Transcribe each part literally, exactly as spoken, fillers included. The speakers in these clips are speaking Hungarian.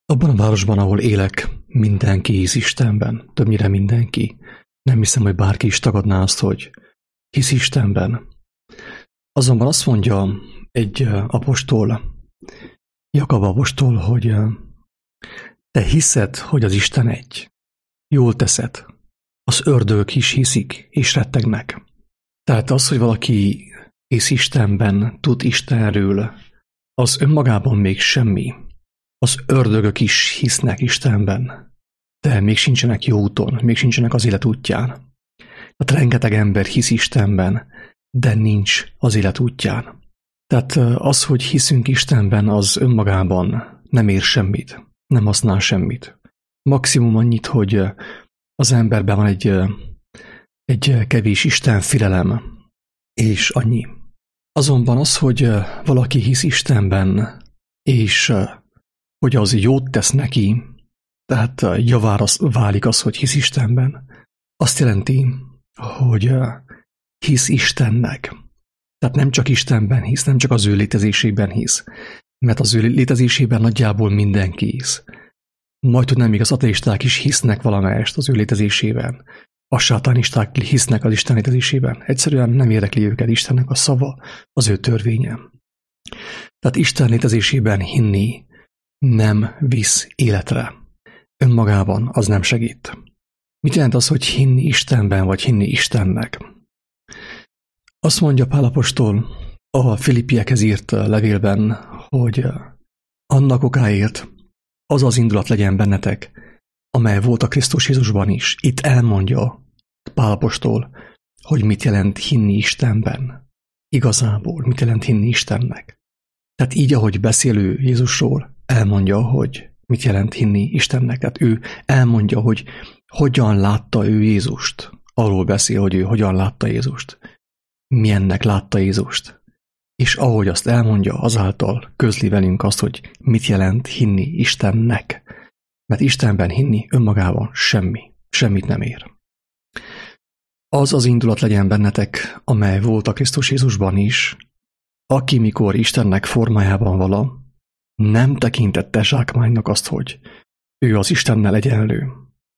Abban a városban, ahol élek, mindenki hisz Istenben, többnyire mindenki. Nem hiszem, hogy bárki is tagadná azt, hogy hisz Istenben. Azonban azt mondja egy apostol, Jakab apostol, hogy te hiszed, hogy az Isten egy. Jól teszed. Az ördögök is hiszik, és rettegnek. Tehát az, hogy valaki hisz Istenben, tud Istenről, az önmagában még semmi. Az ördögök is hisznek Istenben, de még sincsenek jó úton, még sincsenek az élet útján. Tehát rengeteg ember hisz Istenben, de nincs az élet útján. Tehát az, hogy hiszünk Istenben, az önmagában nem ér semmit, nem használ semmit. Maximum annyit, hogy az emberben van egy, egy kevés Isten félelem, és annyi. Azonban az, hogy valaki hisz Istenben, és hogy az jót tesz neki, tehát javára válik az, hogy hisz Istenben, azt jelenti, hogy hisz Istennek. Tehát nem csak Istenben hisz, nem csak az ő létezésében hisz, mert az ő létezésében nagyjából mindenki hisz. Majd, hogy nem még az ateisták is hisznek valamelyest az ő létezésében. A sátánisták hisznek az Isten létezésében. Egyszerűen nem érdekli őket Istennek a szava, az ő törvénye. Tehát Isten létezésében hinni nem visz életre. Önmagában az nem segít. Mit jelent az, hogy hinni Istenben, vagy hinni Istennek? Azt mondja Pál apostol a Filippiekhez írt levélben, hogy annak okáért az az indulat legyen bennetek, amely volt a Krisztus Jézusban is. Itt elmondja Pál apostol, hogy mit jelent hinni Istenben. Igazából mit jelent hinni Istennek. Tehát így, ahogy beszélő Jézusról, elmondja, hogy mit jelent hinni Istennek. Tehát ő elmondja, hogy hogyan látta ő Jézust. Arról beszél, hogy ő hogyan látta Jézust. Milyennek látta Jézust. És ahogy azt elmondja, azáltal közli velünk azt, hogy mit jelent hinni Istennek. Mert Istenben hinni önmagában semmi, semmit nem ér. Az az indulat legyen bennetek, amely volt a Krisztus Jézusban is, aki mikor Istennek formájában vala, nem tekintette zsákmánynak azt, hogy ő az Istennel egyenlő.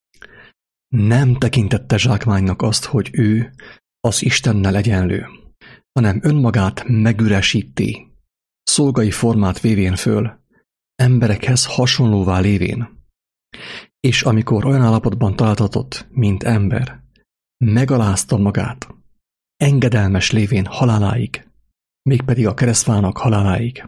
Nem tekintette zsákmánynak azt, hogy ő az Istennel egyenlő, hanem önmagát megüresíti, szolgai formát vévén föl, emberekhez hasonlóvá lévén. És amikor olyan állapotban találtatott, mint ember, megalázta magát, engedelmes lévén haláláig, mégpedig a keresztvának haláláig.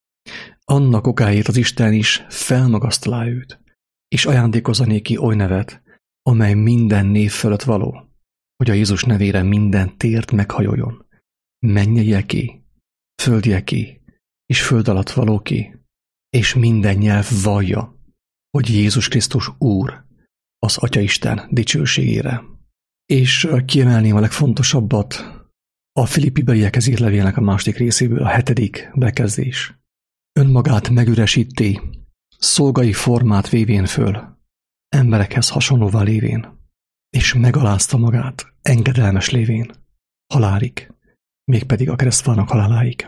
Annak okáért az Isten is felmagasztalá őt, és ajándékozza néki oly nevet, amely minden név fölött való, hogy a Jézus nevére minden tért meghajoljon, mennyieké, földieké, és föld alatt valóké, és minden nyelv vallja, hogy Jézus Krisztus Úr, az Atyaisten dicsőségére. És kiemelném a legfontosabbat, a Filippibeliekhez írt levélnek a második részéből, a hetedik bekezdés. Önmagát megüresíti, szolgai formát vévén föl, emberekhez hasonlóvá lévén, és megalázta magát, engedelmes lévén, halálig, mégpedig a keresztvának haláláig.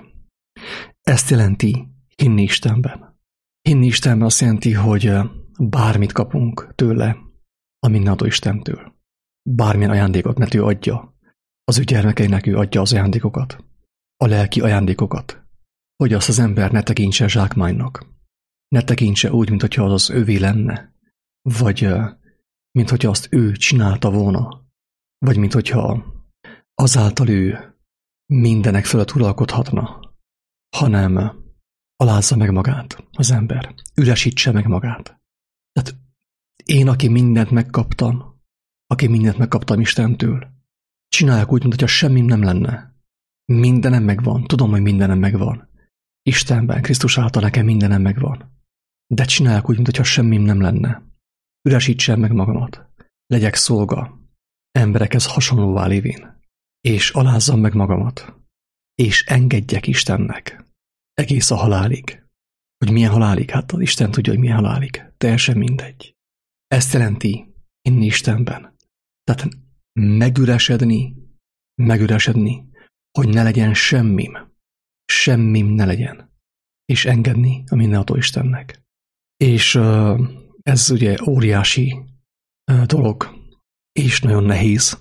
Ezt jelenti hinni Istenben. Hinni Istenben azt jelenti, hogy bármit kapunk tőle, a mindenható Istentől. Bármilyen ajándékot ne ő adja, az ő gyermekeinek ő adja az ajándékokat, a lelki ajándékokat, hogy azt az ember ne tekintse zsákmánynak, ne tekintse úgy, mintha az az övé lenne, vagy mintha azt ő csinálta volna, vagy mintha azáltal ő mindenek fölött uralkodhatna, hanem alázza meg magát az ember, üresítse meg magát. Tehát én, aki mindent megkaptam, aki mindent megkaptam Istentől, csinálják úgy, mintha semmim nem lenne. Mindenem megvan, tudom, hogy mindenem megvan. Istenben, Krisztus által nekem mindenem megvan. De csinálják úgy, mintha semmim nem lenne. Üresítsem meg magamat, legyek szolga, emberekhez hasonlóvá lévén, és alázzam meg magamat, és engedjek Istennek egész a halálig. Hogy milyen halálig? Hát az Isten tudja, hogy milyen halálig. Teljesen mindegy. Ezt jelenti hinni Istenben. Tehát megüresedni, megüresedni, hogy ne legyen semmim, semmim ne legyen, és engedni a mindenható Istennek. És ez ugye óriási dolog, és nagyon nehéz,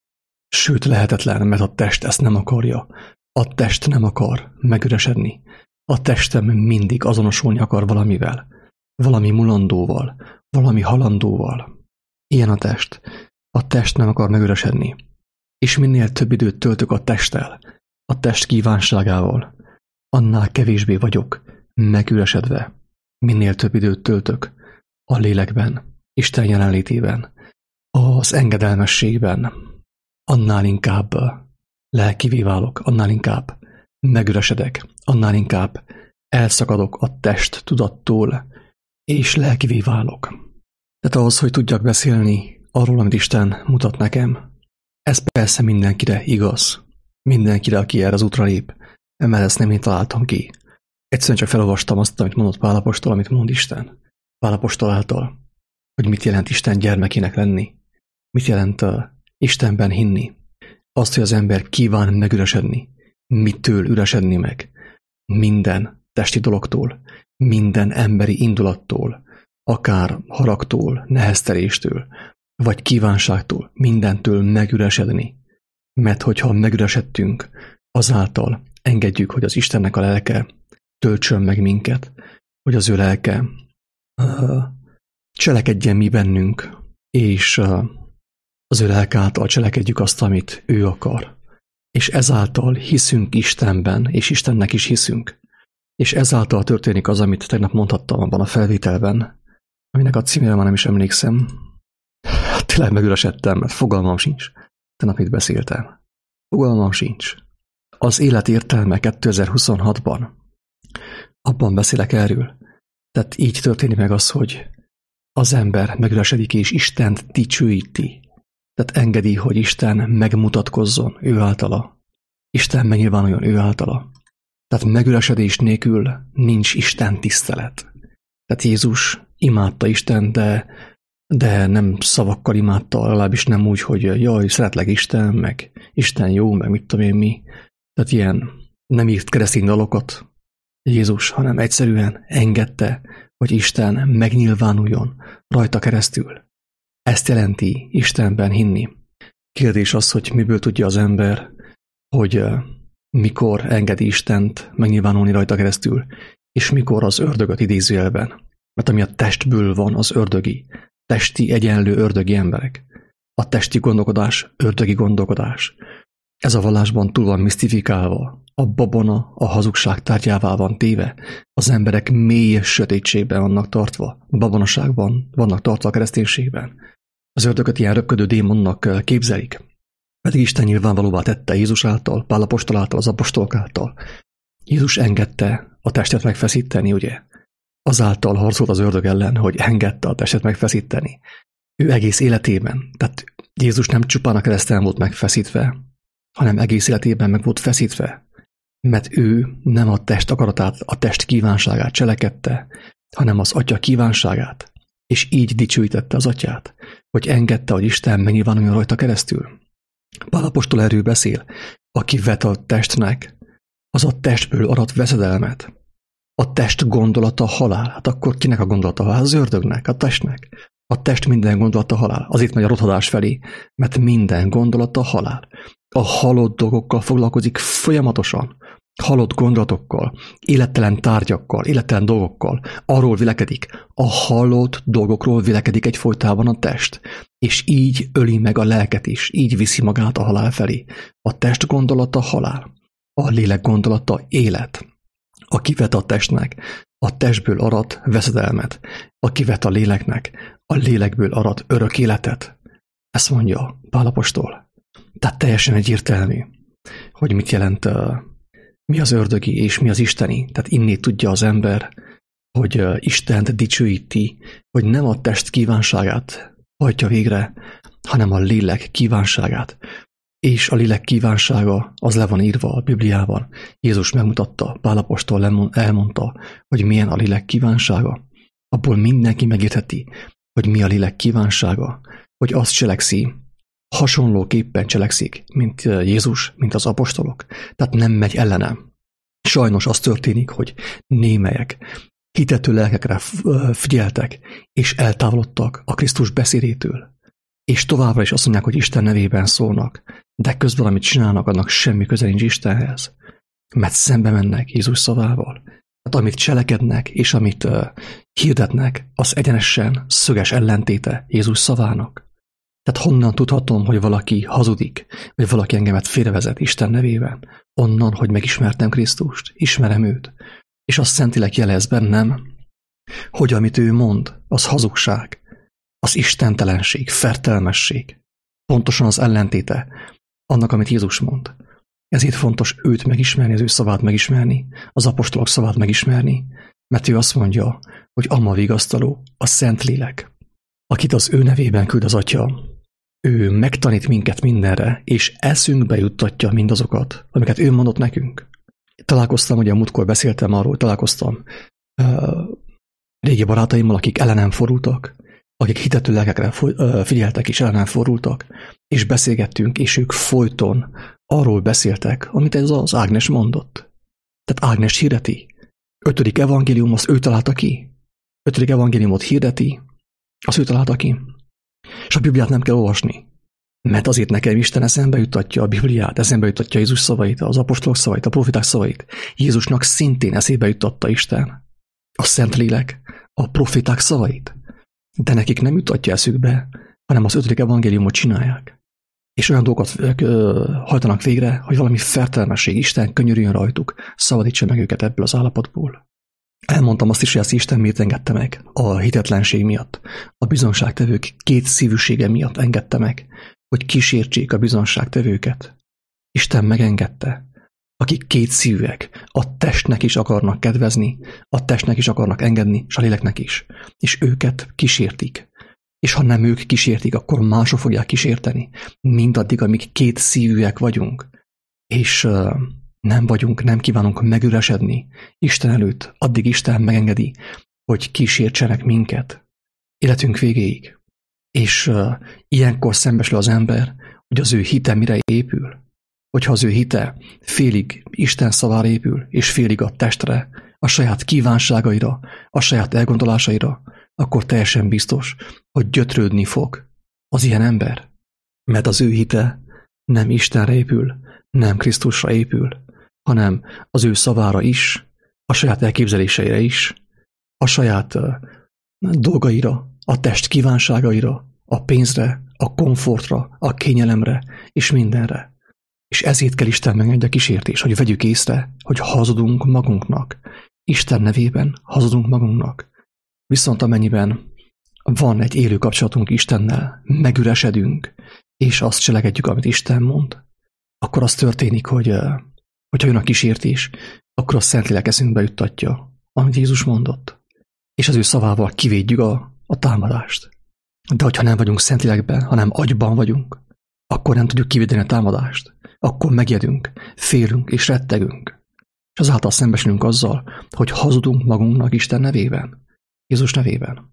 sőt lehetetlen, mert a test ezt nem akarja. A test nem akar megüresedni. A testem mindig azonosulni akar valamivel, valami mulandóval, valami halandóval. Ilyen a test. A test nem akar megüresedni. És minél több időt töltök a testtel, a test kívánságával, annál kevésbé vagyok megüresedve. Minél több időt töltök a lélekben, Isten jelenlétében, az engedelmességben, annál inkább lelkivé válok, annál inkább megüresedek, annál inkább elszakadok a test tudattól, és lelkivé válok. Tehát ahhoz, hogy tudjak beszélni arról, amit Isten mutat nekem, ez persze mindenkire igaz. Mindenkire, aki erre az útra lép, mert ezt nem én találtam ki. Egyszerűen csak felolvastam azt, amit mondott Pál apostol, amit mond Isten. Pál apostol által, hogy mit jelent Isten gyermekének lenni, mit jelent uh, Istenben hinni. Azt, hogy az ember kíván megüresedni, mitől üresedni meg. Minden testi dologtól, minden emberi indulattól, akár haragtól, nehezteléstől, vagy kívánságtól, mindentől megüresedni. Mert hogyha megüresedtünk, azáltal engedjük, hogy az Istennek a lelke töltsön meg minket, hogy az ő lelke uh, cselekedjen mi bennünk, és uh, az ő lelke által cselekedjük azt, amit ő akar. És ezáltal hiszünk Istenben, és Istennek is hiszünk. És ezáltal történik az, amit tegnap mondhattam abban a felvételben, aminek a címére már nem is emlékszem. Tényleg megüresedtem, mert fogalmam sincs. Tegnap mit beszéltem. Fogalmam sincs. Az élet értelme kétezer-huszonhatban. Abban beszélek erről. Tehát így történik meg az, hogy az ember megüresedik és Istent dicsőíti. Tehát engedi, hogy Isten megmutatkozzon ő általa. Isten megnyilvánuljon ő általa. Tehát megüresedés nélkül nincs Isten tisztelet. Tehát Jézus imádta Isten, de, de nem szavakkal imádta, legalábbis nem úgy, hogy jaj, szeretlek Isten, meg Isten jó, meg mit tudom én mi. Tehát ilyen nem írt keresztény dalokat Jézus, hanem egyszerűen engedte, hogy Isten megnyilvánuljon rajta keresztül. Ezt jelenti Istenben hinni. Kérdés az, hogy miből tudja az ember, hogy mikor engedi Istent megnyilvánulni rajta keresztül, és mikor az ördögöt idézőjelben. Mert ami a testből van, az ördögi. Testi egyenlő ördögi emberek. A testi gondolkodás, ördögi gondolkodás. Ez a vallásban túl van misztifikálva. A babona a hazugság tárgyává van téve. Az emberek mély sötétségben vannak tartva. Babonaságban vannak tartva a kereszténységben. Az ördögöt ilyen röpködő démonnak képzelik. Pedig Isten nyilvánvalóvá tette Jézus által, Pál apostol által, az apostolok által. Jézus engedte a testet megfeszíteni, ugye? Azáltal harcolt az ördög ellen, hogy engedte a testet megfeszíteni. Ő egész életében, tehát Jézus nem csupán a kereszten volt megfeszítve, hanem egész életében meg volt feszítve, mert ő nem a test akaratát, a test kívánságát cselekedte, hanem az atya kívánságát, és így dicsőítette az atyát, hogy engedte, hogy Isten megnyilvánuljon rajta keresztül. Pál apostol erről beszél, aki vet a testnek, az a testből arat veszedelmet. A test gondolata halál. Hát akkor kinek a gondolata halál? Az ördögnek, a testnek. A test minden gondolata halál. Azért megy a rothadás felé, mert minden gondolata halál. A halott dolgokkal foglalkozik folyamatosan. Halott gondolatokkal, élettelen tárgyakkal, élettelen dolgokkal. Arról vélekedik. A halott dolgokról vélekedik egyfolytában a test. És így öli meg a lelket is. Így viszi magát a halál felé. A test gondolata halál. A lélek gondolata élet. Aki vet a testnek, a testből arat veszedelmet. Aki vet a léleknek, a lélekből arat örök életet. Ezt mondja Pál apostol. Tehát teljesen egyértelmű, hogy mit jelent, uh, mi az ördögi és mi az isteni. Tehát innét tudja az ember, hogy uh, Istent dicsőíti, hogy nem a test kívánságát hajtja végre, hanem a lélek kívánságát. És a lélek kívánsága, az le van írva a Bibliában. Jézus megmutatta, Pál apostol elmondta, hogy milyen a lélek kívánsága. Abból mindenki megértheti, hogy mi a lélek kívánsága, hogy azt cselekszi, hasonlóképpen cselekszik, mint Jézus, mint az apostolok. Tehát nem megy ellenem. Sajnos az történik, hogy némelyek hitető lelkekre figyeltek, és eltávolodtak a Krisztus beszédétől, és továbbra is azt mondják, hogy Isten nevében szólnak, de közben, amit csinálnak, annak semmi köze nincs Istenhez, mert szembe mennek Jézus szavával. Tehát amit cselekednek, és amit uh, hirdetnek, az egyenesen szöges ellentéte Jézus szavának. Tehát honnan tudhatom, hogy valaki hazudik, vagy valaki engemet félrevezet Isten nevében? Onnan, hogy megismertem Krisztust, ismerem őt, és az Szentlélek jelez bennem, hogy amit ő mond, az hazugság, az istentelenség, fertelmesség. Pontosan az ellentéte annak, amit Jézus mond. Ezért fontos őt megismerni, az ő szavát megismerni, az apostolok szavát megismerni, mert ő azt mondja, hogy Ama vigasztaló, a Szentlélek, akit az ő nevében küld az Atya. Ő megtanít minket mindenre, és eszünkbe juttatja mindazokat, amiket ő mondott nekünk. Találkoztam, ugye a múltkor beszéltem arról, találkoztam uh, régi barátaimmal, akik ellenem fordultak, akik hitető lelkekre figyeltek és ellenem fordultak, és beszélgettünk, és ők folyton arról beszéltek, amit ez az Ágnes mondott. Tehát Ágnes hirdeti. Ötödik evangélium, azt ő találta ki. Ötödik evangéliumot hirdeti, azt ő találta ki. És a Bibliát nem kell olvasni. Mert azért nekem Isten eszembe juttatja a Bibliát, eszembe juttatja Jézus szavait, az apostolok szavait, a profiták szavait. Jézusnak szintén eszébe juttatta Isten. A Szentlélek, a profiták szavait. De nekik nem jutatja eszükbe, hanem az ötödik evangéliumot csinálják. És olyan dolgokat hajtanak végre, hogy valami fertelmesség, Isten könyörüljön rajtuk, szabadítsa meg őket ebből az állapotból. Elmondtam azt is, hogy ezt Isten miért engedte meg. A hitetlenség miatt, a bizonságtevők két szívűsége miatt engedte meg, hogy kísértsék a bizonságtevőket. Isten megengedte. Akik két szívűek, a testnek is akarnak kedvezni, a testnek is akarnak engedni, és a léleknek is. És őket kísértik. És ha nem ők kísértik, akkor mások fogják kísérteni. Mindaddig, amíg két szívűek vagyunk. És uh, nem vagyunk, nem kívánunk megüresedni Isten előtt, addig Isten megengedi, hogy kísértsenek minket életünk végéig. És uh, ilyenkor szembesül az ember, hogy az ő hite mire épül. Hogyha az ő hite félig Isten szavára épül, és félig a testre, a saját kívánságaira, a saját elgondolásaira, akkor teljesen biztos, hogy gyötrődni fog az ilyen ember. Mert az ő hite nem Istenre épül, nem Krisztusra épül, hanem az ő szavára is, a saját elképzeléseire is, a saját uh, dolgaira, a test kívánságaira, a pénzre, a komfortra, a kényelemre és mindenre. És ezért kell Isten megengedje a kísértés, hogy vegyük észre, hogy hazudunk magunknak. Isten nevében hazudunk magunknak. Viszont amennyiben van egy élő kapcsolatunk Istennel, megüresedünk, és azt cselekedjük, amit Isten mond, akkor az történik, hogy hogyha jön a kísértés, akkor a Szentlélek eszünkbe juttatja, amit Jézus mondott. És az ő szavával kivédjük a, a támadást. De hogyha nem vagyunk Szentlélekben, hanem agyban vagyunk, akkor nem tudjuk kivédeni a támadást. Akkor megjedünk, félünk és rettegünk. És azáltal szembesülünk azzal, hogy hazudunk magunknak Isten nevében, Jézus nevében.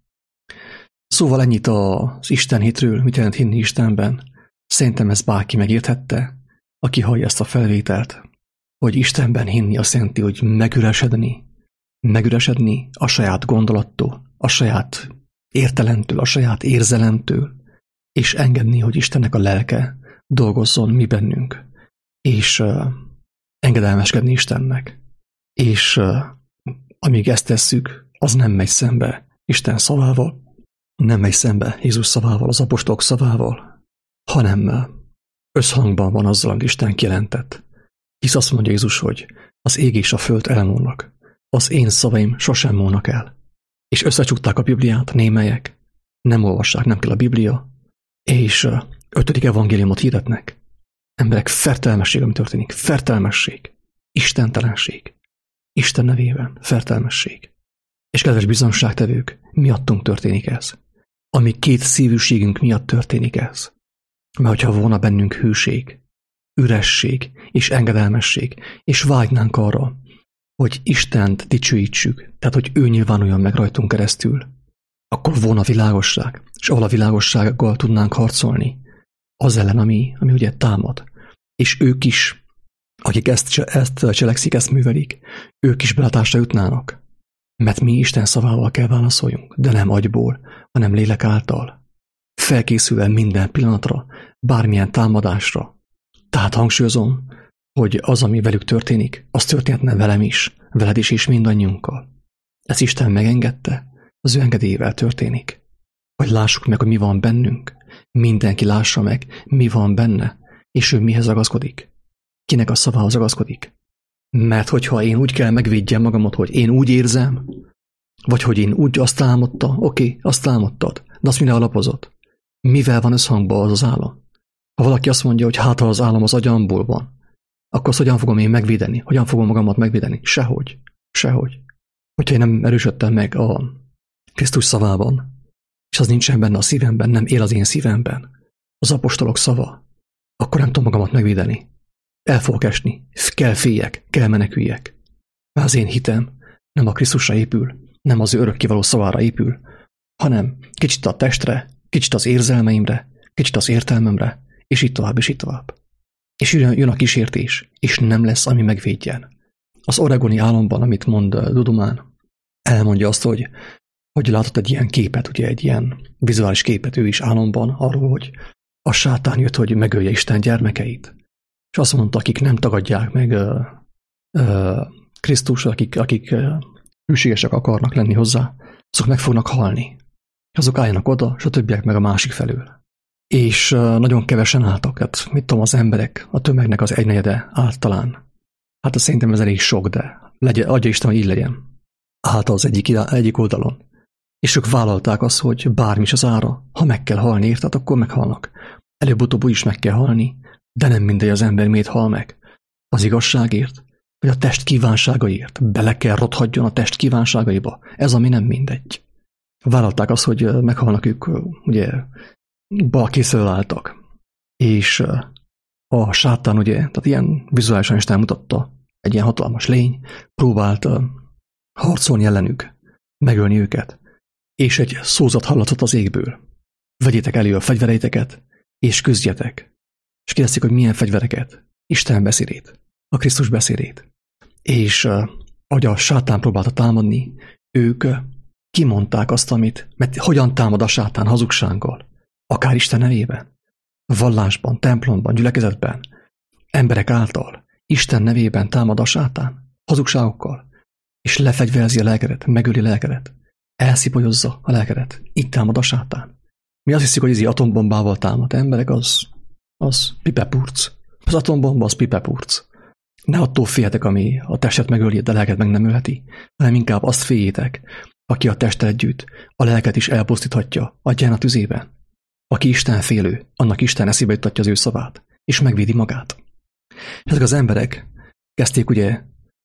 Szóval ennyit az Isten hitről, mit jelent hinni Istenben. Szerintem ezt bárki megérthette, aki hallja ezt a felvételt, hogy Istenben hinni azt jelenti, hogy megüresedni, megüresedni a saját gondolattól, a saját értelemtől, a saját érzelemtől, és engedni, hogy Istennek a lelke dolgozzon mi bennünk, és uh, engedelmeskedni Istennek. És uh, amíg ezt tesszük, az nem megy szembe Isten szavával, nem megy szembe Jézus szavával, az apostolok szavával, hanem uh, összhangban van azzal, amit Isten kijelentett. Hisz azt mondja Jézus, hogy az ég és a föld elmúlnak, az én szavaim sosem múlnak el. És összecsukták a Bibliát némelyek, nem olvassák, nem kell a Biblia, és uh, ötödik evangéliumot hirdetnek. Emberek, fertelmesség, ami történik. Fertelmesség. Istentelenség. Isten nevében. Fertelmesség. És kedves bizonságtevők, miattunk történik ez. Ami két szívűségünk miatt történik ez. Mert hogyha volna bennünk hűség, üresség és engedelmesség, és vágynánk arra, hogy Istent dicsőítsük, tehát hogy ő nyilvánuljon meg rajtunk keresztül, akkor volna világosság, és ahol a világossággal tudnánk harcolni, az ellen, ami, ami ugye támad. És ők is, akik ezt, ezt cselekszik, ezt művelik, ők is belátásra jutnának, Mert mi Isten szavával kell válaszoljunk, de nem agyból, hanem lélek által. Felkészülve minden pillanatra, bármilyen támadásra. Tehát hangsúlyozom, hogy az, ami velük történik, az történhetne velem is, veled is és mindannyiunkkal. Ezt Isten megengedte, az ő engedélyével történik. Hogy lássuk meg, hogy mi van bennünk, mindenki lássa meg, mi van benne, és ő mihez ragaszkodik. Kinek a szavához ragaszkodik. Mert hogyha én úgy kell megvédjem magamat, hogy én úgy érzem, vagy hogy én úgy azt álmodta, oké, okay, azt álmodtad, de azt mire alapozott? Mivel van összhangban az az álom? Ha valaki azt mondja, hogy hát ha az álom az agyamból van, akkor azt hogyan fogom én megvédeni? Hogyan fogom magamat megvédeni? Sehogy. Sehogy. Hogyha én nem erősödtem meg a Krisztus szavában, és az nincsen benne a szívemben, nem él az én szívemben, az apostolok szava, akkor nem tudom magamat megvédeni. El fogok esni, kell féljek, kell meneküljek. Mert az én hitem nem a Krisztusra épül, nem az ő örökkévaló szavára épül, hanem kicsit a testre, kicsit az érzelmeimre, kicsit az értelmemre, és így tovább, és így tovább. És jön a kísértés, és nem lesz, ami megvédjen. Az oregoni álomban, amit mond Dudumán, elmondja azt, hogy, hogy látott egy ilyen képet, ugye egy ilyen vizuális képet ő is álomban arról, hogy a sátán jött, hogy megölje Isten gyermekeit. És azt mondta, akik nem tagadják meg uh, uh, Krisztus, akik, akik uh, hűségesek akarnak lenni hozzá, azok meg fognak halni. Azok álljanak oda, és a többiek meg a másik felől. És uh, nagyon kevesen álltak, hát mit tudom, az emberek, a tömegnek az egynegyede általán. Hát azt szerintem ez elég sok, de legyen, adja Isten, hogy így legyen. Állt az egyik, egyik oldalon. És ők vállalták azt, hogy bármi is az ára, ha meg kell halni, érted, akkor meghalnak. Előbb-utóbb úgy is meg kell halni, de nem mindegy az ember miért hal meg. Az igazságért, vagy a test kívánságaiért. Bele kell rothadjon a test kívánságaiba. Ez ami nem mindegy. Vállalták azt, hogy meghalnak ők, ugye, balkészről álltak. És a sátán, ugye, tehát ilyen vizuálisan is elmutatta, egy ilyen hatalmas lény, próbált harcolni ellenük, megölni őket. És egy szózat hallatszott az égből. Vegyétek elő a fegyvereiteket, és küzdjetek. És kérdezték, hogy milyen fegyvereket? Isten beszédét, a Krisztus beszédét. És uh, ahogy a sátán próbálta támadni, ők uh, kimondták azt, amit, mert hogyan támad a sátán hazugsággal? Akár Isten nevében, vallásban, templomban, gyülekezetben, emberek által, Isten nevében támad a sátán, hazugságokkal, és lefegyverzi a lelkedet, megöli a lelkedet, elszipolyozza a lelkedet, itt támad a sátán. Mi azt hiszik, hogy ez atombombával támad, emberek, az az pipepurc. Az atombomba az pipepurc. Ne attól féljetek, ami a testet megöli, de a lelket meg nem ölheti, hanem inkább azt féljétek, aki a testtel együtt a lelket is elpusztíthatja a gyána tüzében. Aki Isten félő, annak Isten eszébe juttatja az ő szavát, és megvédi magát. Ezek az emberek kezdték ugye,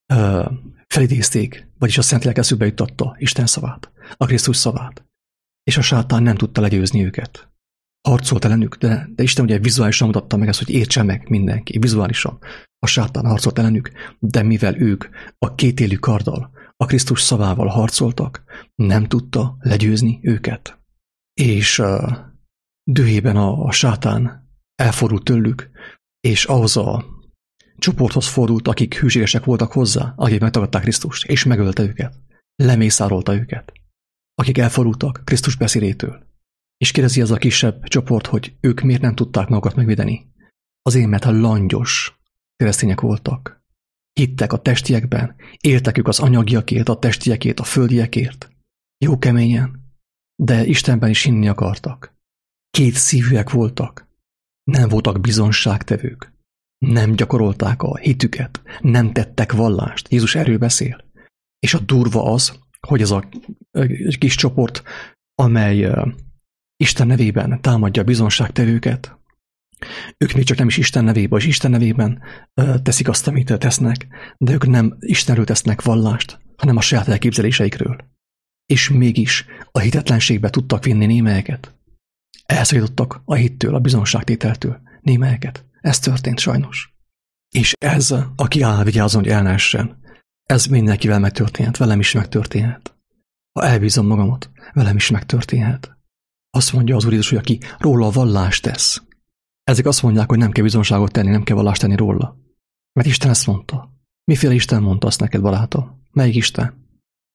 felidézték, vagyis a Szent Lélek eszükbe juttatta Isten szavát, a Krisztus szavát, és a sátán nem tudta legyőzni őket. Harcolt ellenük, de, de Isten ugye vizuálisan mutatta meg ezt, hogy értse meg mindenki, vizuálisan. A sátán harcolt ellenük, de mivel ők a kétélű karddal, a Krisztus szavával harcoltak, nem tudta legyőzni őket. És uh, dühében a, a sátán elfordult tőlük, és ahhoz a csoporthoz fordult, akik hűségesek voltak hozzá, akik megtagadták Krisztust, és megölte őket, lemészárolta őket, akik elfordultak Krisztus beszédétől. És kérdezi az a kisebb csoport, hogy ők miért nem tudták magukat megvédeni. Azért, mert a langyos keresztények voltak. Hittek a testiekben, éltek ők az anyagiakért, a testiekért, a földiekért. Jó keményen, de Istenben is hinni akartak. Két szívűek voltak. Nem voltak bizonságtevők. Nem gyakorolták a hitüket, nem tettek vallást. Jézus erről beszél. És a durva az, hogy ez a kis csoport, amely Isten nevében támadja a bizonságtevőket, ők még csak nem is Isten nevében, és Isten nevében teszik azt, amit tesznek, de ők nem Istenről tesznek vallást, hanem a saját elképzeléseikről. És mégis a hitetlenségbe tudtak vinni némelyeket. Elszakítottak a hittől, a bizonságtételtől némelyeket. Ez történt sajnos. És ez, aki áll, vigyázzon, hogy el ne essen. Ez mindenkivel megtörténhet, velem is megtörténhet. Ha elbízom magamat, velem is megtörténhet. Azt mondja az Úr Jézus, hogy aki róla vallást tesz. Ezek azt mondják, hogy nem kell bizonságot tenni, nem kell vallást tenni róla. Mert Isten ezt mondta. Miféle Isten mondta azt neked, barátom? Melyik Isten?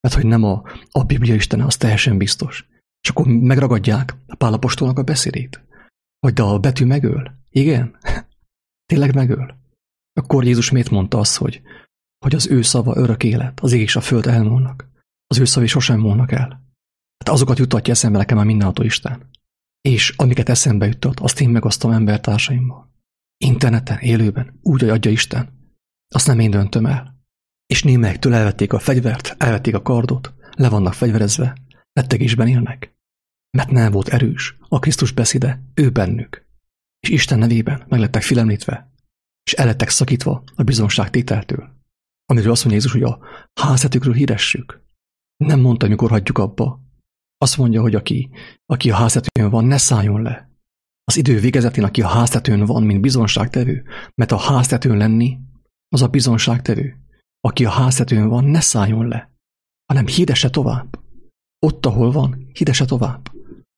mert hogy nem a, a Biblia Istene, az teljesen biztos. És akkor megragadják a Pál apostolnak a beszédét. Hogy de a betű megöl. Igen? Tényleg megöl. Akkor Jézus miért mondta azt, hogy, hogy az ő szava örök élet, az ég és a föld elmúlnak. Az ő szavai sosem múlnak el. Hát azokat jutatja eszembe nekem a mindenható Isten. És amiket eszembe jutott, azt én megosztom embertársaimmal. Interneten, élőben, úgy, hogy adja Isten. Azt nem én döntöm el. És némelyektől elvették a fegyvert, elvették a kardot, le vannak fegyverezve, rettegésben élnek. Mert nem volt erős a Krisztus beszéde, ő bennük. És Isten nevében meglettek félemlítve, és el lettek szakítva a bizonságtételtől. Amiről azt mondja Jézus, hogy a háztetőkről híressük. Nem mondta, mikor hagyjuk abba. Azt mondja, hogy aki, aki a háztetőn van, ne szálljon le. Az idő végezetén, aki a háztetőn van, mint bizonságtevő, mert a háztetőn lenni, az a bizonságtevő. Aki a háztetőn van, ne szálljon le, hanem hirdesse tovább. Ott, ahol van, hirdesse tovább.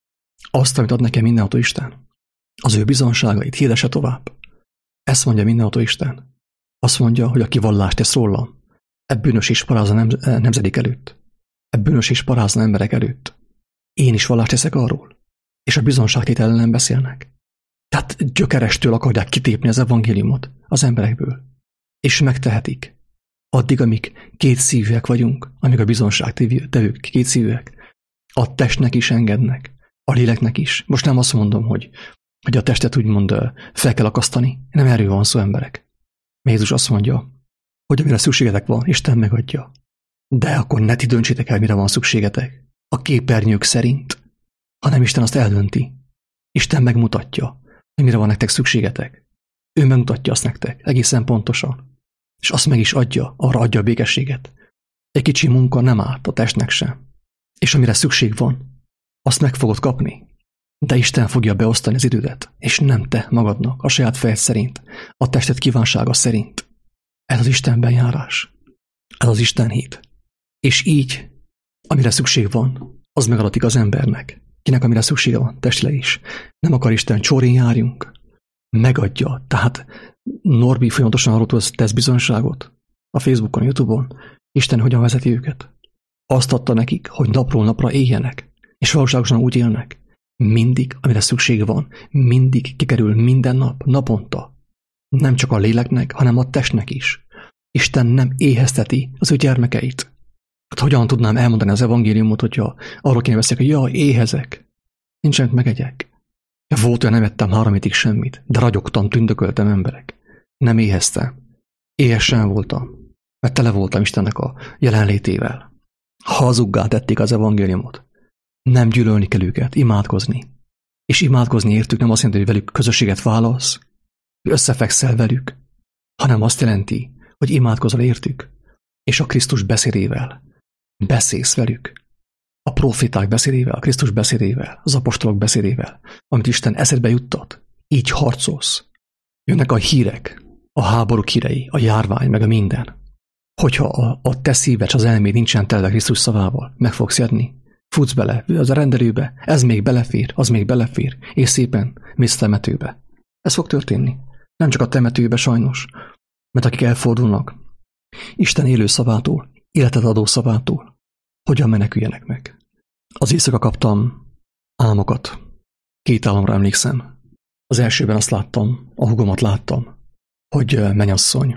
Azt, amit ad nekem mindenható Isten. Az ő bizonságait hirdesse tovább. Ezt mondja mindenható Isten. Azt mondja, hogy aki vallást tesz rólam, e bűnös és parázna nem, nemzedék előtt. E bűnös és parázna emberek előtt. Én is vallást teszek arról. És a bizonságtétel ellen beszélnek. Tehát gyökerestől akarják kitépni az evangéliumot az emberekből. És megtehetik. Addig, amíg két szívűek vagyunk, amíg a bizonságtevők két szívűek, a testnek is engednek, a léleknek is. Most nem azt mondom, hogy, hogy a testet úgymond fel kell akasztani. Nem erről van szó, emberek. Jézus azt mondja, hogy amire szükségetek van, Isten megadja. De akkor ne ti döntsétek el, mire van szükségetek. A képernyők szerint, hanem Isten azt eldönti. Isten megmutatja, hogy mire van nektek szükségetek. Ő megmutatja azt nektek, egészen pontosan. És azt meg is adja, arra adja a békességet. Egy kicsi munka nem árt a testnek sem. És amire szükség van, azt meg fogod kapni. De Isten fogja beosztani az idődet, és nem te magadnak, a saját fejed szerint, a tested kívánsága szerint. Ez az Istenben járás. Ez az Isten hit. És így, amire szükség van, az megadatik az embernek. Kinek amire szüksége van, testileg is. Nem akar Isten, csórin járjunk. Megadja. Tehát Norbi folyamatosan arról tesz bizonyságot a Facebookon, a YouTube-on. Isten hogyan vezeti őket? Azt adta nekik, hogy napról napra éljenek. És valóságosan úgy élnek. Mindig, amire szüksége van, mindig kikerül minden nap, naponta. Nem csak a léleknek, hanem a testnek is. Isten nem éhezteti az ő gyermekeit. Hát hogyan tudnám elmondani az evangéliumot, hogyha arról kéne beszélni, hogy jaj, éhezek. Nincsenek megegyek. Volt olyan, nem ettem három hétig semmit, de ragyogtam, tündököltem emberek. Nem éheztem. Éhes sem voltam, mert tele voltam Istennek a jelenlétével. Hazuggá tették az evangéliumot. Nem gyűlölni kell őket, imádkozni. És imádkozni értük nem azt jelenti, hogy velük közösséget válasz, hogy összefekszel velük, hanem azt jelenti, hogy imádkozol értük, és a Krisztus beszédével beszélsz velük. A profiták beszédével, a Krisztus beszédével, az apostolok beszédével, amit Isten eszedbe juttat, így harcolsz. Jönnek a hírek, a háborúk hírei, a járvány, meg a minden. Hogyha a, a te szíved, az elméd nincsen tele Krisztus szavával, meg fogsz jönni. Futsz bele, az a rendelőbe, ez még belefér, az még belefér, és szépen mész temetőbe. Ez fog történni. Nem csak a temetőbe sajnos, mert akik elfordulnak Isten élő szavától, életet adó szavától, hogyan meneküljenek meg. Az éjszaka kaptam álmokat. Két álomra emlékszem. Az elsőben azt láttam, a húgomat láttam, hogy mennyasszony.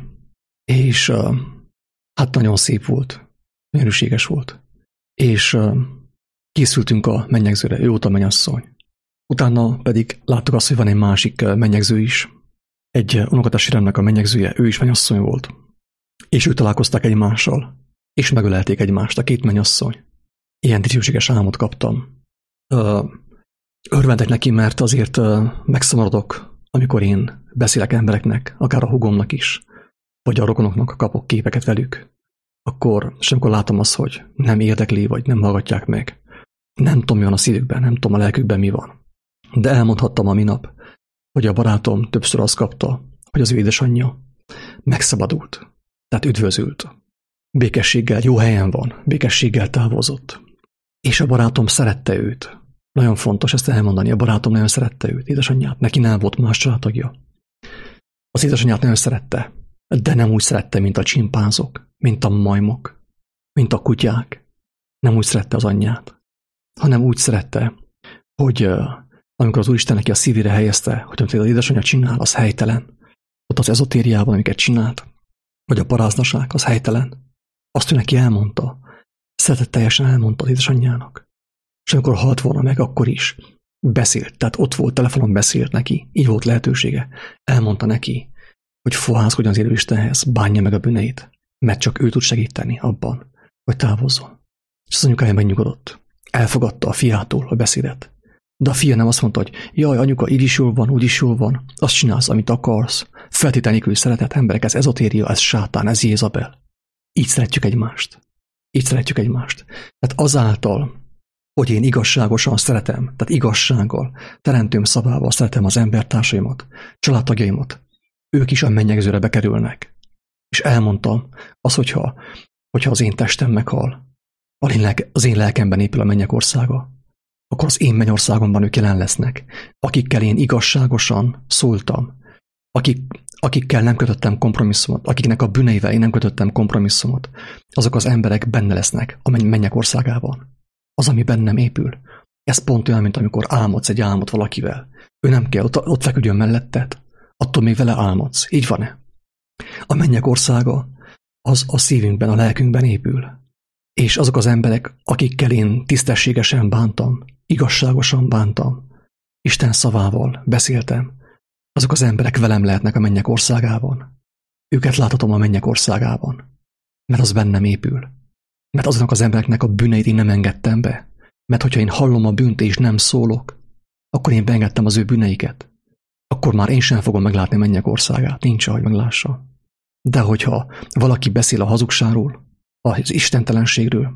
És hát nagyon szép volt, nagyon erőséges volt. És készültünk a mennyegzőre, ő volt a mennyasszony. Utána pedig láttuk azt, hogy van egy másik mennyegző is. Egy unokatestvéremnek a mennyegzője, ő is mennyasszony volt. És ők találkoztak egymással, és megölelték egymást, a két mennyasszony. Ilyen dicsőséges álmot kaptam. Örvendek neki, mert azért megszomorodok, amikor én beszélek embereknek, akár a húgomnak is, vagy a rokonoknak kapok képeket velük. Akkor semkor látom azt, hogy nem érdekli, vagy nem hallgatják meg. Nem tudom, mi van a szívükben, nem tudom, a lelkükben mi van. De elmondhattam a minap, hogy a barátom többször azt kapta, hogy az ő édesanyja megszabadult, tehát üdvözült. Békességgel, jó helyen van, békességgel távozott. És a barátom szerette őt. Nagyon fontos ezt elmondani, a barátom nagyon szerette őt, édesanyját, neki nem volt más családtagja. Az édesanyját nagyon szerette, de nem úgy szerette, mint a csimpánzok, mint a majmok, mint a kutyák. Nem úgy szerette az anyját, hanem úgy szerette, hogy amikor az Úristen neki a szívére helyezte, hogy amit az édesanyja csinál, az helytelen, ott az ezotériában, amiket csinált, vagy a paráznaság, az helytelen, azt ő neki elmondta, szeretetteljesen elmondta az édesanyjának. És amikor halt volna meg, akkor is beszélt, tehát ott volt, telefonon beszélt neki, így volt lehetősége. Elmondta neki, hogy fohászkodjon az élő Istenhez, bánja meg a bűneit, mert csak ő tud segíteni abban, hogy távozzon. És az anyukája megnyugodott. Elfogadta a fiától a beszédet. De a fia nem azt mondta, hogy jaj, anyuka, így is jól van, úgy is jól van, azt csinálsz, amit akarsz. Feltétel nélkül szeretett emberek, ez ezotéria, ez sátán, ez Jézabel. Így szeretjük egymást. Így szeretjük egymást. Tehát azáltal, hogy én igazságosan szeretem, tehát igazsággal, teremtőm szavával szeretem az embertársaimat, családtagjaimat, ők is a mennyegzőre bekerülnek. És elmondtam azt, hogyha, hogyha az én testem meghal, az én lelkemben épül a mennyek országa, akkor az én mennyországomban ők jelen lesznek, akikkel én igazságosan szóltam, akik, akikkel nem kötöttem kompromisszumot, akiknek a bűneivel én nem kötöttem kompromisszumot, azok az emberek benne lesznek a mennyek országában. Az, ami bennem épül. Ez pont olyan, mint amikor álmodsz egy álmot valakivel. Ő nem kell, ott, ott feküdjön melletted, attól még vele álmodsz. Így van-e? A mennyek országa az a szívünkben, a lelkünkben épül. És azok az emberek, akikkel én tisztességesen bántam, igazságosan bántam, Isten szavával beszéltem, azok az emberek velem lehetnek a mennyek országában. Őket láthatom a mennyek országában, mert az bennem épül. Mert azoknak az embereknek a bűneit én nem engedtem be. Mert hogyha én hallom a bűnt és nem szólok, akkor én beengedtem az ő bűneiket. Akkor már én sem fogom meglátni a mennyek országát. Nincs, ahogy meglássa. De hogyha valaki beszél a hazugságról, az istentelenségről,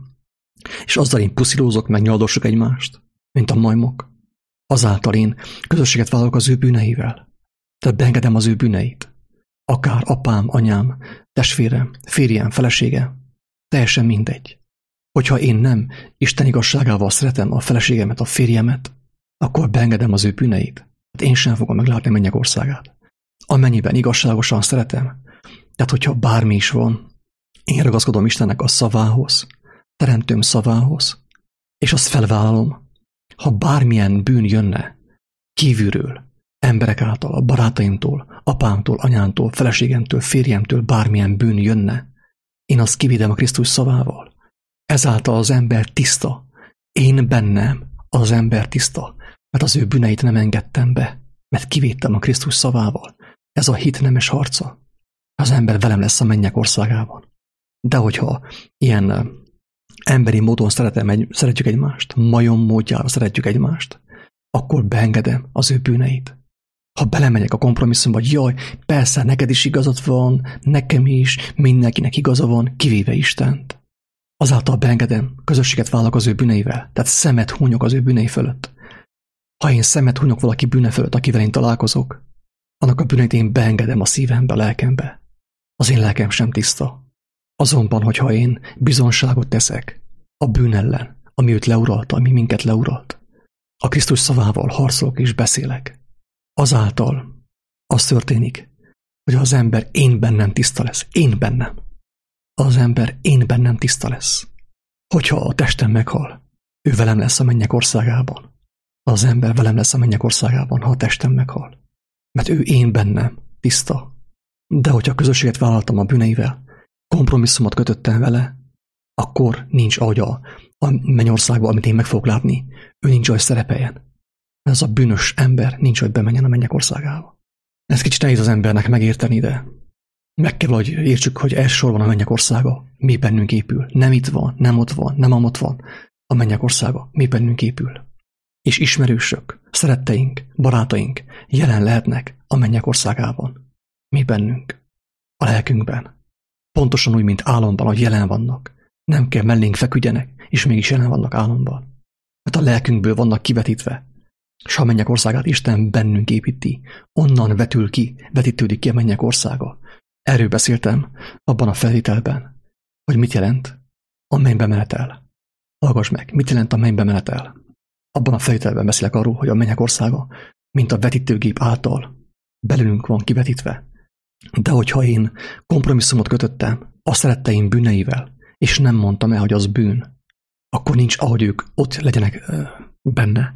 és azzal én puszilózok, meg nyaldosok egymást, mint a majmok, azáltal én közösséget vállalok az ő bűneivel. Tehát beengedem az ő bűneit. Akár apám, anyám, testvérem, férjem, felesége, teljesen mindegy. Hogyha én nem Isten igazságával szeretem a feleségemet, a férjemet, akkor beengedem az ő bűneit. Hát én sem fogom meglátni a mennyek országát. Amennyiben igazságosan szeretem, tehát hogyha bármi is van, én ragaszkodom Istennek a szavához, teremtőm szavához, és azt felvállalom, ha bármilyen bűn jönne kívülről, emberek által, a barátaimtól, apámtól, anyámtól, feleségemtől, férjemtől bármilyen bűn jönne, én azt kivédem a Krisztus szavával. Ezáltal az ember tiszta. Én bennem az ember tiszta, mert az ő bűneit nem engedtem be, mert kivédtem a Krisztus szavával. Ez a hit nemes harca. Az ember velem lesz a mennyek országában. De hogyha ilyen emberi módon szeretem egy, szeretjük egymást, majom módjára szeretjük egymást, akkor beengedem az ő bűneit. Ha belemegyek a kompromisszumba, hogy jaj, persze, neked is igazad van, nekem is, mindenkinek igaza van, kivéve Istent. Azáltal beengedem, közösséget vállalok az ő bűneivel, tehát szemet hunyok az ő bűnei fölött. Ha én szemet hunyok valaki bűne fölött, akivel én találkozok, annak a bűneit én beengedem a szívembe, a lelkembe. Az én lelkem sem tiszta. Azonban, hogyha én bizonságot teszek a bűn ellen, ami őt leuralta, ami minket leuralt, a Krisztus szavával harcolok és beszélek, azáltal az történik, hogy az ember én bennem tiszta lesz. Én bennem. Az ember én bennem tiszta lesz. Hogyha a testem meghal, ő velem lesz a mennyek országában. Az ember velem lesz a mennyek országában, ha a testem meghal. Mert ő én bennem tiszta. De hogyha közösséget vállaltam a bűneivel, kompromisszumot kötöttem vele, akkor nincs ahogy a, a mennyországban, amit én meg fogok látni, ő nincs ahogy szerepeljen. Ez a bűnös ember nincs, hogy bemenjen a mennyek országába. Ez kicsit nehéz az embernek megérteni, de meg kell, hogy értsük, hogy elsősorban a mennyek országa mi bennünk épül. Nem itt van, nem ott van, nem amott van. A mennyek országa mi bennünk épül. És ismerősök, szeretteink, barátaink jelen lehetnek a mennyek országában. Mi bennünk. A lelkünkben. Pontosan úgy, mint álomban, hogy jelen vannak. Nem kell mellénk feküdjenek, és mégis jelen vannak álomban. Mert a lelkünkből vannak kivetítve. S a mennyek országát Isten bennünk építi. Onnan vetül ki, vetítődik ki a mennyek országa. Erről beszéltem abban a felvételben, hogy mit jelent a mennybe menetel. Hallgass meg, mit jelent a mennybe menetel. Abban a felvételben beszélek arról, hogy a mennyek országa, mint a vetítőgép által belülünk van kivetítve. De hogyha én kompromisszumot kötöttem a szeretteim bűneivel, és nem mondtam el, hogy az bűn, akkor nincs, ahogy ők ott legyenek benne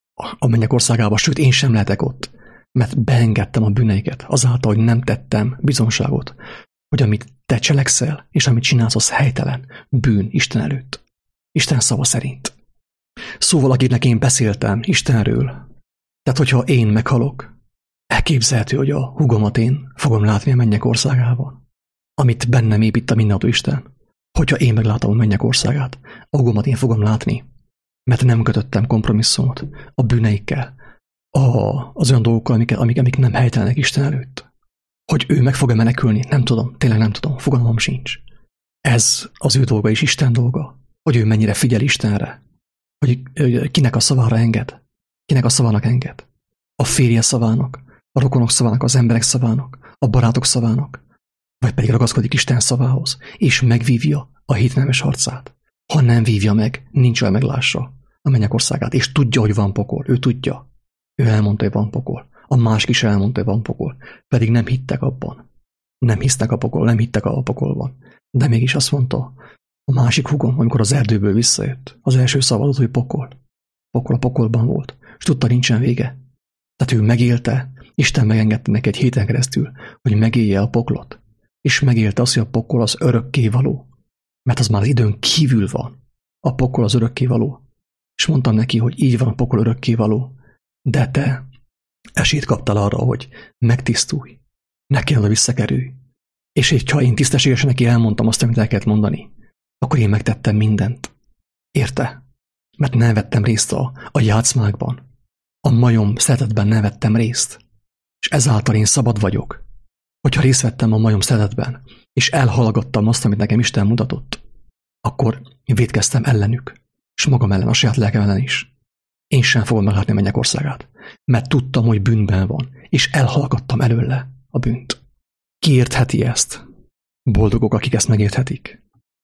a mennyek országába, sőt, én sem lehetek ott, mert beengedtem a bűneiket azáltal, hogy nem tettem bizonságot, hogy amit te cselekszel, és amit csinálsz, az helytelen, bűn Isten előtt. Isten szava szerint. Szóval, akinek én beszéltem Istenről, tehát hogyha én meghalok, elképzelhető, hogy a húgomat én fogom látni a mennyek országában, amit bennem épít a mindenható Isten. Hogyha én meglátom a mennyek országát, a húgomat én fogom látni, mert nem kötöttem kompromisszumot a bűneikkel, a, az olyan dolgokkal, amik, amik, amik nem helytelenek Isten előtt. Hogy ő meg fog-e menekülni, nem tudom, tényleg nem tudom, fogalmam sincs. Ez az ő dolga és Isten dolga, hogy ő mennyire figyel Istenre, hogy kinek a szavára enged, kinek a szavának enged. A férje szavának, a rokonok szavának, az emberek szavának, a barátok szavának, vagy pedig ragaszkodik Isten szavához, és megvívja a hétnemes harcát. Ha nem vívja meg, nincs olyan meglássa a mennyek országát, és tudja, hogy van pokol, ő tudja. Ő elmondta, hogy van pokol. A másik is elmondta, hogy van pokol. Pedig nem hittek abban. Nem hisznek a pokol, nem hittek a pokolban. De mégis azt mondta a másik húgom, amikor az erdőből visszajött. Az első szavazat, hogy pokol. Pokol a pokolban volt, és tudta, nincsen vége. Tehát ő megélte, Isten megengedte neki egy héten keresztül, hogy megélje a poklot. És megélte azt, hogy a pokol az örökké való. Mert az már az időn kívül van. A pokol az örökké való. És mondtam neki, hogy így van a pokol örökké való. De te esélyt kaptál arra, hogy megtisztulj. Ne kell oda visszakerülj. És ha én tisztességesen neki elmondtam azt, amit el kellett mondani, akkor én megtettem mindent. Érte? Mert nem vettem részt a, a játszmákban. A majom szeretetben nem vettem részt. És ezáltal én szabad vagyok. Hogyha részt vettem a majom szeretetben, és elhallgattam azt, amit nekem Isten mutatott, akkor vétkeztem ellenük, és magam ellen, a saját lelkem ellen is. Én sem fogom meglátni a mennyek országát, mert tudtam, hogy bűnben van, és elhallgattam előle a bűnt. Ki értheti ezt? Boldogok, akik ezt megérthetik.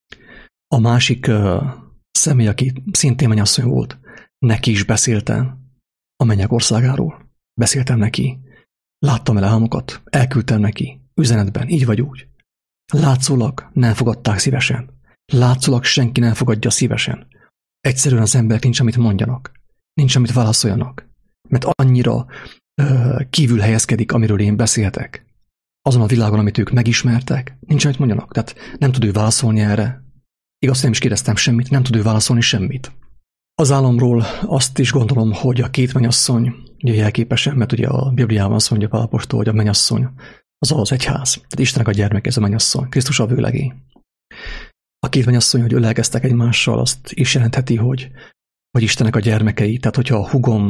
A másik uh, személy, aki szintén mennyasszony volt, neki is beszéltem a mennyek országáról. Beszéltem neki. Láttam el álmokat, elküldtem neki, üzenetben, így vagy úgy. Látszólag nem fogadták szívesen. Látszólag senki nem fogadja szívesen. Egyszerűen az emberek nincs, amit mondjanak. Nincs, amit válaszoljanak. Mert annyira ö, kívül helyezkedik, amiről én beszéltek. Azon a világon, amit ők megismertek, nincs, amit mondjanak. Tehát nem tud ő válaszolni erre. Igaz, nem is kérdeztem semmit, nem tud ő válaszolni semmit. Az álomról azt is gondolom, hogy a két mennyasszony, ugye jelképesen, mert ugye a Bibliában azt mondja Pál apostol, hogy a mennyasszony az az egyház. Tehát Istennek a gyermek, ez a mennyasszony. Krisztus a vőlegény. A két mennyasszony, hogy ölelkeztek egymással, azt is jelentheti, hogy, hogy Istennek a gyermekei. Tehát, hogyha a hugom,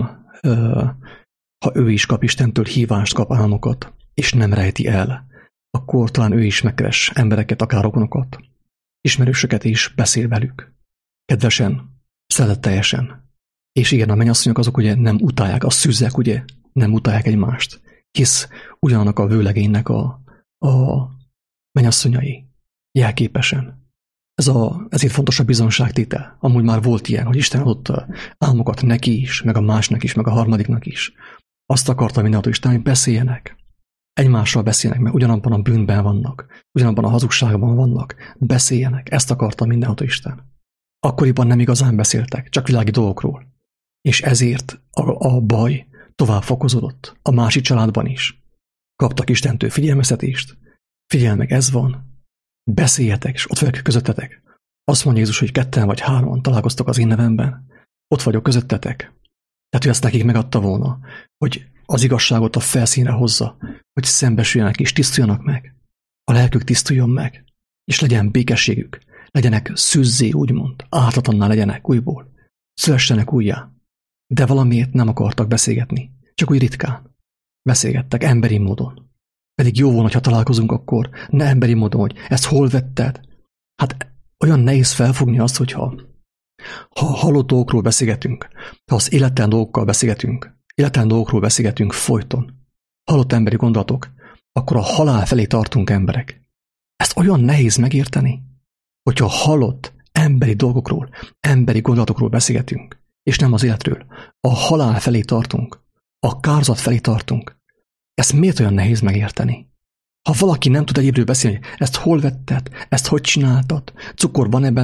ha ő is kap Istentől hívást, kap álmokat, és nem rejti el, akkor talán ő is megkeres embereket, akár rokonokat, ismerősöket is, beszél velük. Kedvesen, szeretetteljesen. És igen, a mennyasszonyok azok ugye nem utálják, a szűzek ugye nem utálják egymást, hisz ugyanannak a vőlegénynek a, a mennyasszonyai jelképesen. Ez a, ezért fontos a bizonságtétel. Amúgy már volt ilyen, hogy Isten adott álmokat neki is, meg a másnak is, meg a harmadiknak is. Azt akarta mindenható Isten, hogy beszéljenek. Egymással beszéljenek, mert ugyanabban a bűnben vannak, ugyanabban a hazugságban vannak. Beszéljenek. Ezt akarta mindenható Isten. Akkoriban nem igazán beszéltek, csak világi dolgokról. És ezért a, a baj tovább fokozódott. A másik családban is. Kaptak Istentől figyelmeztetést. Figyelj meg, ez van. Beszéljetek, és ott vagyok közöttetek. Azt mondja Jézus, hogy ketten vagy hárman találkoztok az én nevemben. Ott vagyok közöttetek. Tehát ő ezt nekik megadta volna, hogy az igazságot a felszínre hozza, hogy szembesüljenek és tisztuljanak meg. A lelkük tisztuljon meg, és legyen békességük. Legyenek szűzzé, úgymond, ártatlanná legyenek újból. Szülessenek újjá. De valamiért nem akartak beszélgetni. Csak úgy ritkán. Beszélgettek emberi módon. Pedig jó volna, ha találkozunk akkor, ne emberi módon, hogy ezt hol vetted. Hát olyan nehéz felfogni azt, hogyha ha halott dolgokról beszélgetünk, ha az életlen dolgokkal beszélgetünk, életlen dolgokról beszélgetünk folyton, halott emberi gondolatok, akkor a halál felé tartunk emberek. Ezt olyan nehéz megérteni, hogyha halott emberi dolgokról, emberi gondolatokról beszélgetünk, és nem az életről, a halál felé tartunk, a kárzat felé tartunk. Ezt miért olyan nehéz megérteni? Ha valaki nem tud egyébről beszélni, ezt hol vetted, ezt hogy csináltad, cukor van-e benne,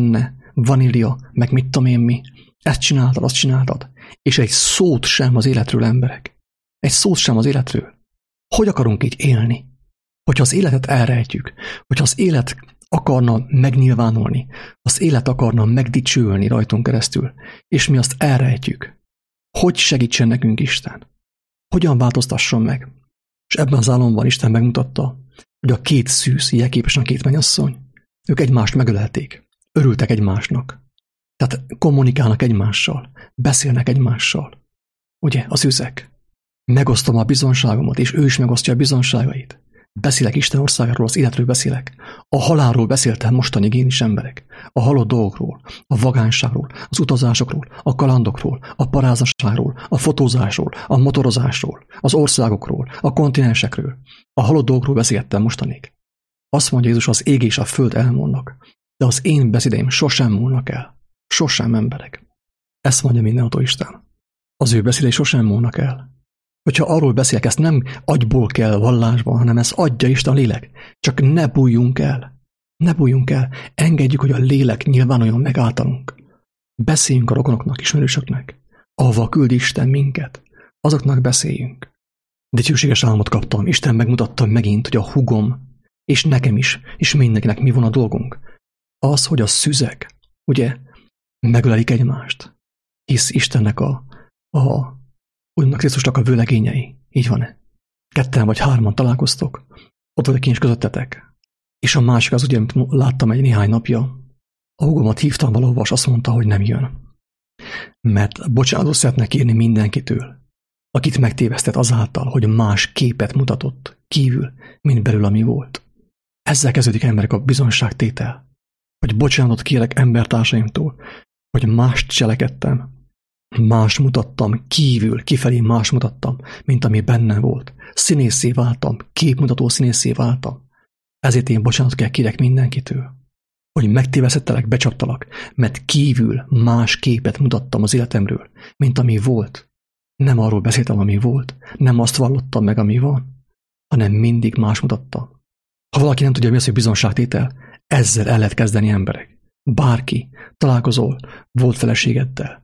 vanília, meg mit tudom én mi. Ezt csináltad, azt csináltad. És egy szót sem az életről, emberek. Egy szót sem az életről. Hogy akarunk így élni? Hogyha az életet elrejtjük, hogyha az élet akarna megnyilvánulni, az élet akarna megdicsülni rajtunk keresztül, és mi azt elrejtjük, hogy segítsen nekünk Isten? Hogyan változtasson meg? És ebben az álomban Isten megmutatta, hogy a két szűz, jelképesen a két mennyasszony, ők egymást megölelték, örültek egymásnak. Tehát kommunikálnak egymással, beszélnek egymással. Ugye, az szűzek. Megosztom a bizonságomat, és ő is megosztja a bizonságait. Beszélek Isten országáról, az életről beszélek. A halálról beszéltem mostanig én is, emberek. A halott dolgokról, a vagányságról, az utazásokról, a kalandokról, a parázasságról, a fotózásról, a motorozásról, az országokról, a kontinensekről. A halott dolgokról beszéltem mostanig. Azt mondja Jézus, az ég és a föld elmúlnak, de az én beszédeim sosem múlnak el. Sosem, emberek. Ezt mondja mindenható Isten. Az ő beszédei sosem múlnak el. Hogyha arról beszélek, ezt nem agyból kell vallásban, hanem ezt adja Isten a lélek. Csak ne bújjunk el. Ne bújjunk el. Engedjük, hogy a lélek nyilvánuljon meg általunk. Beszéljünk a rokonoknak, ismerősöknek. Ahova küld Isten minket. Azoknak beszéljünk. Dicsőséges álmot kaptam. Isten megmutatta megint, hogy a húgom, és nekem is, és mindenkinek mi van a dolgunk. Az, hogy a szüzek, ugye, megölelik egymást. Hisz Istennek a, a úgynak Krisztusnak a vőlegényei. Így van-e? Ketten vagy hárman találkoztok, ott vagyok én is közöttetek. És a másik az ugye, amit láttam egy néhány napja, a húgomat hívtam valahova, és azt mondta, hogy nem jön. Mert bocsánatot szeretne kérni mindenkitől, akit megtévesztett azáltal, hogy más képet mutatott kívül, mint belül, ami volt. Ezzel kezdődik, emberek, a bizonyságtétel. Hogy bocsánatot kérek embertársaimtól, hogy mást cselekedtem, más mutattam, kívül, kifelé más mutattam, mint ami bennem volt. Színészé váltam, képmutató színészé váltam. Ezért én bocsánatot kell kérek mindenkitől. Hogy megtévesztettelek, becsaptalak, mert kívül más képet mutattam az életemről, mint ami volt. Nem arról beszéltem, ami volt, nem azt vallottam meg, ami van, hanem mindig más mutattam. Ha valaki nem tudja, mi az, hogy bizonságtétel, ezzel el lehet kezdeni, emberek. Bárki, találkozol, volt feleségeddel,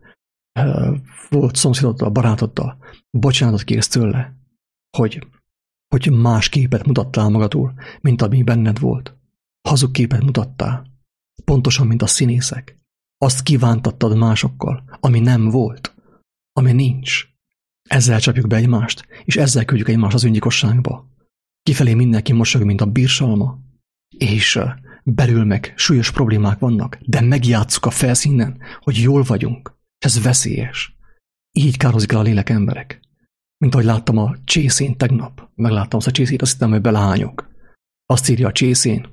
volt szomszédoddal, barátoddal, bocsánatot kérsz tőle, hogy, hogy más képet mutattál magadul, mint ami benned volt. Hazug képet mutattál, pontosan, mint a színészek. Azt kívántattad másokkal, ami nem volt, ami nincs. Ezzel csapjuk be egymást, és ezzel küldjük egymást az öngyilkosságba. Kifelé mindenki mosolyog, mint a bírsalma, és belül meg súlyos problémák vannak, de megjátsszuk a felszínen, hogy jól vagyunk. Ez veszélyes. Így kározik el a lélek, emberek. Mint ahogy láttam a csészén tegnap. Megláttam azt a csészét, azt hittem, hogy belehányok. Azt írja a csészén,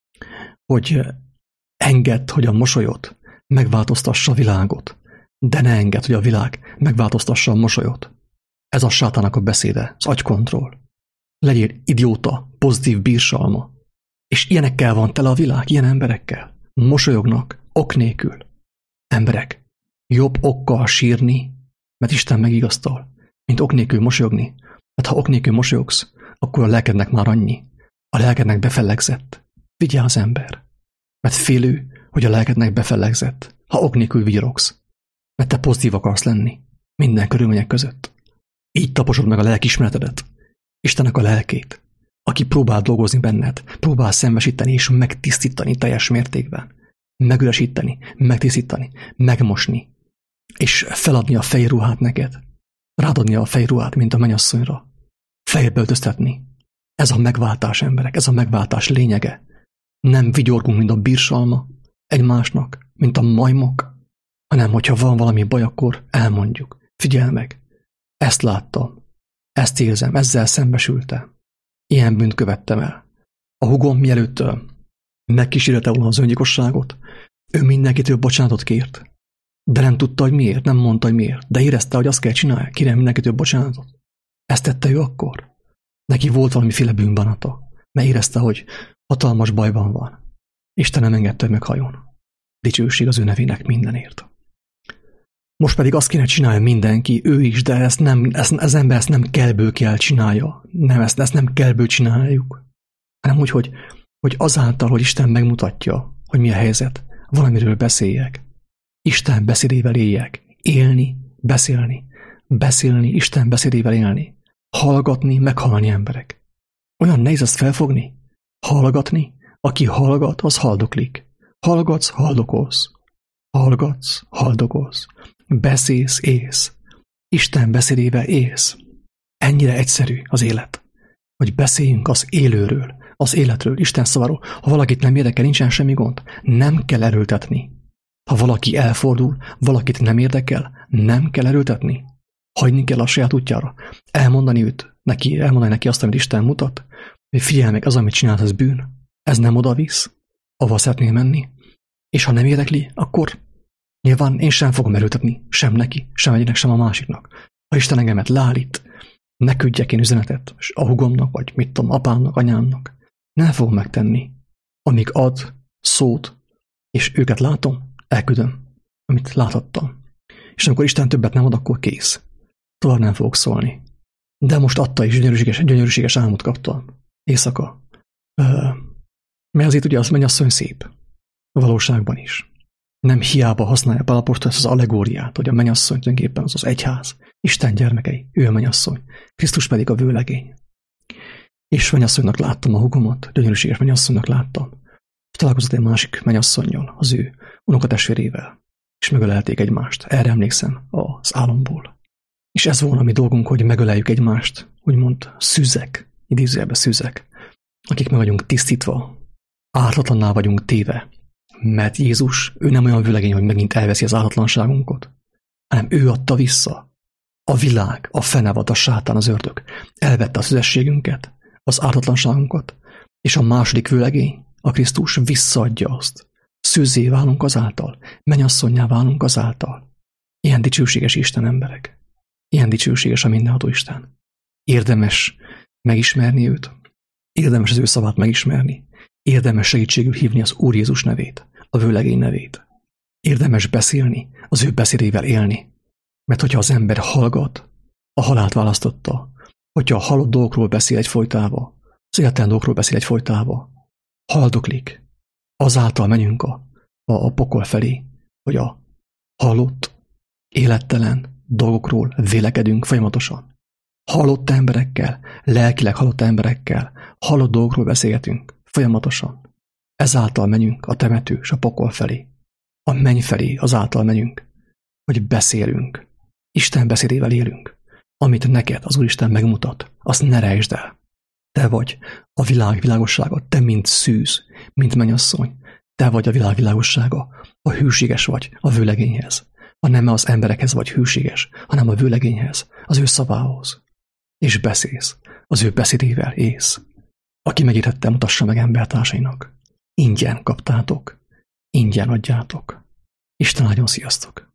hogy engedd, hogy a mosolyod megváltoztassa a világot, de ne engedd, hogy a világ megváltoztassa a mosolyot. Ez a sátának a beszéde, az agykontroll. Legyél idióta, pozitív bírsalma. És ilyenekkel van tele a világ, ilyen emberekkel. Mosolyognak, ok nélkül. Emberek, jobb okkal sírni, mert Isten megigaztal, mint ok nélkül mosolyogni. Mert ha ok nélkül mosolyogsz, akkor a lelkednek már annyi. A lelkednek befellegzett. Vigyázz, ember. Mert félő, hogy a lelkednek befellegzett, ha ok nélkül vigyorogsz. Mert te pozitív akarsz lenni. Minden körülmények között. Így taposod meg a lelkiismeretedet. Istennek a lelkét, aki próbál dolgozni benned, próbál szembesíteni és megtisztítani teljes mértékben. Megüresíteni, megtisztítani, megmosni, és feladni a fejruhát neked. Rádadni a fejruhát, mint a mennyasszonyra. Fejbe öltöztetni. Ez a megváltás, emberek, ez a megváltás lényege. Nem vigyorgunk, mint a bírsalma egymásnak, mint a majmok, hanem hogyha van valami baj, akkor elmondjuk. Figyelj meg, ezt láttam, ezt érzem, ezzel szembesültem. Ilyen bűnt követtem el. A húgom mielőtt megkísérlte volna az öngyilkosságot, ő mindenkitől bocsánatot kért. De nem tudta, hogy miért, nem mondta, hogy miért. De érezte, hogy azt kell csinálni, kérem mindenkitől bocsánatot. Ezt tette ő akkor. Neki volt valamiféle bűnbánata, mert érezte, hogy hatalmas bajban van. Isten nem engedte, hogy meghajjon. Dicsőség az ő nevének mindenért. Most pedig azt kéne csinálja mindenki, ő is, de ezt nem, ezt, az ember ezt nem kellből kell csinálja. Nem, ezt, ezt nem kellből csináljuk. Hanem úgy, hogy, hogy azáltal, hogy Isten megmutatja, hogy mi a helyzet, valamiről beszéljek. Isten beszédével éljek. Élni, beszélni. Beszélni, Isten beszédével élni. Hallgatni, meghalni emberek. Olyan nehéz ezt felfogni? Hallgatni? Aki hallgat, az haldoklik. Hallgatsz, haldokolsz. Hallgatsz, haldogolsz. Beszélsz, élsz. Isten beszédével élsz. Ennyire egyszerű az élet, hogy beszéljünk az élőről, az életről, Isten szaváról. Ha valakit nem érdekel, nincsen semmi gond. Nem kell erőltetni. Ha valaki elfordul, valakit nem érdekel, nem kell erőltetni. Hagyni kell a saját útjára. Elmondani őt, neki, elmondani neki azt, amit Isten mutat, hogy figyelj meg, az, amit csinálsz, ez bűn. Ez nem oda visz, ahova szeretnél menni. És ha nem érdekli, akkor nyilván én sem fogom erőltetni, sem neki, sem egynek, sem a másiknak. Ha Isten engemet leállít, ne küldjek én üzenetet, és a hugomnak, vagy mit tudom, apámnak, anyámnak. Nem fogom megtenni. Amíg ad szót, és őket látom, elküldöm, amit láthattam. És amikor Isten többet nem ad, akkor kész. Tovább nem fogok szólni. De most adta is, gyönyörűséges, gyönyörűséges álmot kaptam. Éjszaka. Mert azért ugye az mennyasszony szép. A valóságban is. Nem hiába használja Pál apostol ezt az allegóriát, hogy a mennyasszony tulajdonképpen az az egyház. Isten gyermekei, ő a mennyasszony. Krisztus pedig a vőlegény. És mennyasszonynak láttam a hugomat, gyönyörűséges mennyasszonynak láttam. És találkozott egy másik mennyasszonnyal, az ő unokatestvérével. És megölelték egymást. Erre emlékszem az álomból. És ez volna a mi dolgunk, hogy megöleljük egymást, úgymond szűzek, idézőjelben szűzek, akik meg vagyunk tisztítva, ártatlanná vagyunk téve, mert Jézus, ő nem olyan vőlegény, hogy megint elveszi az ártatlanságunkat, hanem ő adta vissza. A világ, a fenevad, a sátán, az ördög elvette a szüzességünket, az ártatlanságunkat, és a második vőlegény, a Krisztus visszaadja azt. Szűzzé válunk azáltal, mennyasszonnyá válunk azáltal. Ilyen dicsőséges Isten emberek. Ilyen dicsőséges a mindenható Isten. Érdemes megismerni őt, érdemes az ő szavát megismerni, érdemes segítségül hívni az Úr Jézus nevét, a vőlegény nevét. Érdemes beszélni, az ő beszédével élni, mert hogyha az ember hallgat, a halált választotta, hogyha a halott dolgokról beszél egyfolytában, az életlen dolgokról beszél egyfolytában, haldoklik, azáltal menjünk a, a, a pokol felé, hogy a halott, élettelen dolgokról vélekedünk folyamatosan. Halott emberekkel, lelkileg halott emberekkel, halott dolgokról beszélgetünk folyamatosan. Ezáltal menjünk a temető és a pokol felé. A menny felé azáltal menjünk, hogy beszélünk. Isten beszédével élünk. Amit neked az Úristen megmutat, azt ne rejtsd el. Te vagy a világ világossága, te mint szűz, mint mennyasszony. Te vagy a világ világossága, ha hűséges vagy a vőlegényhez. Ha nem az emberekhez vagy hűséges, hanem a vőlegényhez, az ő szavához. És beszélsz, az ő beszédével élsz. Aki megértette, mutassa meg embertársainak. Ingyen kaptátok, ingyen adjátok. Isten áldjon, sziasztok!